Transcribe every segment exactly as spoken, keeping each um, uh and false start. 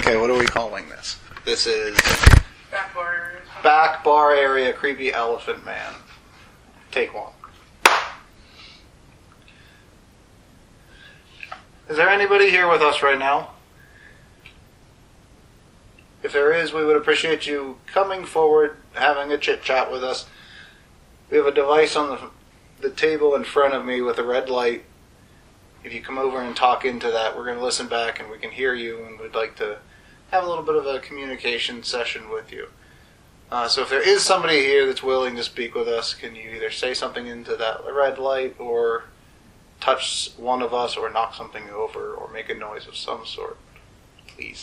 Okay, what are we calling this? This is Back bar area. Back Bar Area Creepy Elephant Man. Take one. Is there anybody here with us right now? If there is, we would appreciate you coming forward, having a chit-chat with us. We have a device on the, the table in front of me with a red light. If you come over and talk into that, we're going to listen back and we can hear you, and we'd like to have a little bit of a communication session with you. Uh, so if there is somebody here that's willing to speak with us, can you either say something into that red light or touch one of us or knock something over or make a noise of some sort, please?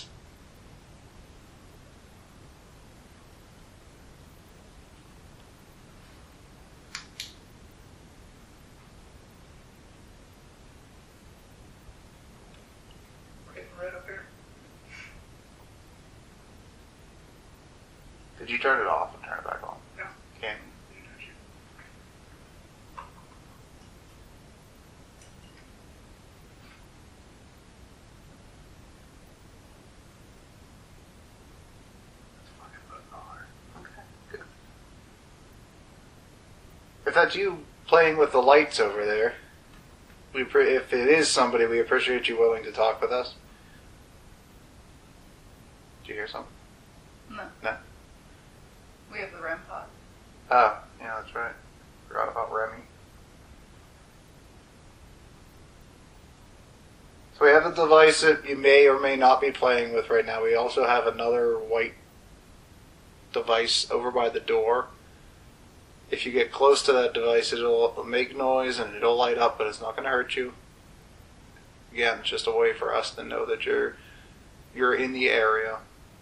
Right up here. Did you turn it off and turn it back on? No. Can If that's you playing with the lights over there, we pre- if it is somebody, we appreciate you willing to talk with us. Did you hear something? No. No? We have the REM pod. Oh, yeah, that's right. Forgot about Remy. So we have a device that you may or may not be playing with right now. We also have another white device over by the door. If you get close to that device, it'll make noise and it'll light up, but it's not going to hurt you. Again, it's just a way for us to know that you're you're in the area.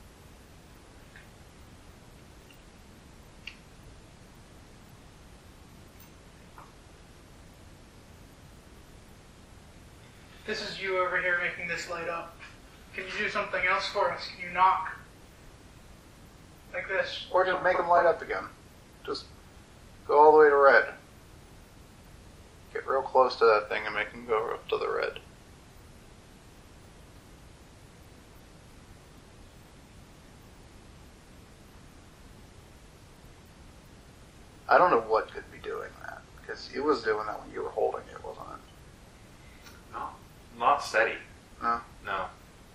This is you over here making this light up. Can you do something else for us? Can you knock? Like this. Or just make them light up again. Just go all the way to red. Get real close to that thing and make them go up to the red. I don't know what could be doing that, because it was doing that when you were holding it, wasn't it? No, not steady. No? No.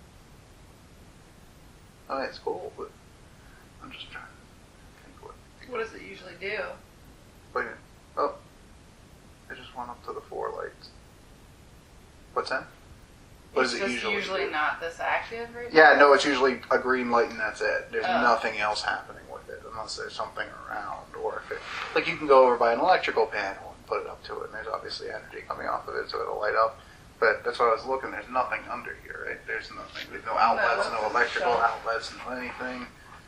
I mean, it's cool, but I'm just trying to think what... What does it usually do? Wait a minute. Oh. I just went up to the four lights. What's that? What it's does it just usually usually do? not this active right Yeah, now? no, it's usually a green light and that's it. There's Oh. nothing else happening with it unless there's something around, or if it... Like, you can go over by an electrical panel and put it up to it, and there's obviously energy coming off of it, so it'll light up. But that's why I was looking. There's nothing under here, right? There's nothing. There's no outlets, no, No, electrical sure. outlets, no anything.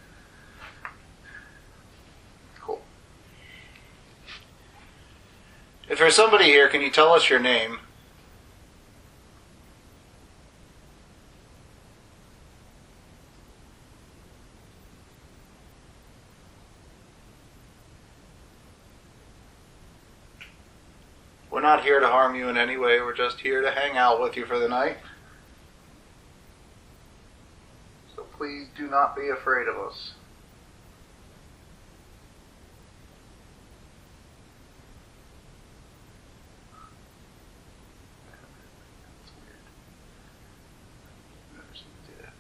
Cool. If there's somebody here, can you tell us your name? We're not here to harm you in any way. We're just here to hang out with you for the night. So please do not be afraid of us. That's weird. Never seen it do that.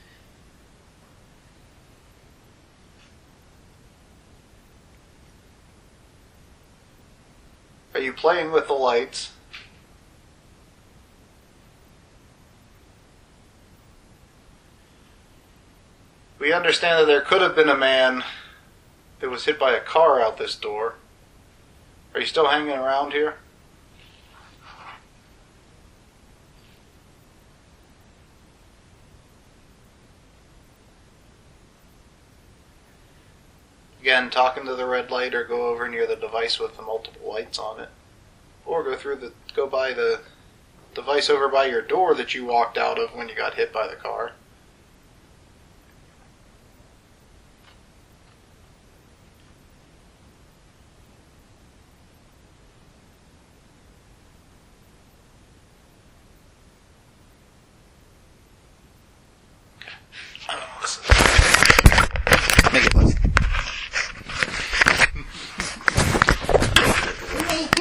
Are you playing with the lights? We understand that there could have been a man that was hit by a car out this door. Are you still hanging around here? Again, talking to the red light, or go over near the device with the multiple lights on it. Or go through the, go by the device over by your door that you walked out of when you got hit by the car.